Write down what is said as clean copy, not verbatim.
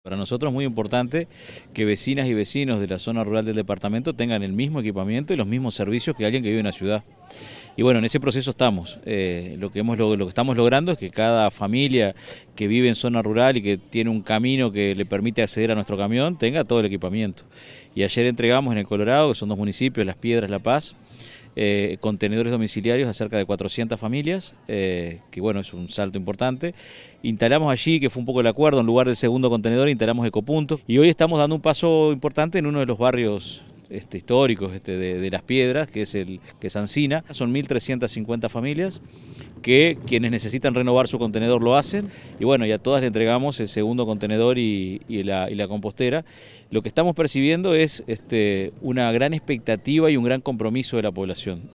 Para nosotros es muy importante que vecinas y vecinos de la zona rural del departamento tengan el mismo equipamiento y los mismos servicios que alguien que vive en la ciudad. Y bueno, en ese proceso estamos. Lo que estamos logrando es que cada familia que vive en zona rural y que tiene un camino que le permite acceder a nuestro camión tenga todo el equipamiento. Y ayer entregamos en el Colorado, que son 2 municipios, Las Piedras, La Paz, contenedores domiciliarios a cerca de 400 familias, que bueno, es un salto importante. Instalamos allí, que fue un poco el acuerdo, en lugar del segundo contenedor instalamos ecopuntos, y hoy estamos dando un paso importante en uno de los barrios históricos de Las Piedras, que es Ancina. Son 1.350 familias que quienes necesitan renovar su contenedor lo hacen, y bueno, ya todas le entregamos el segundo contenedor y la compostera. Lo que estamos percibiendo es una gran expectativa y un gran compromiso de la población.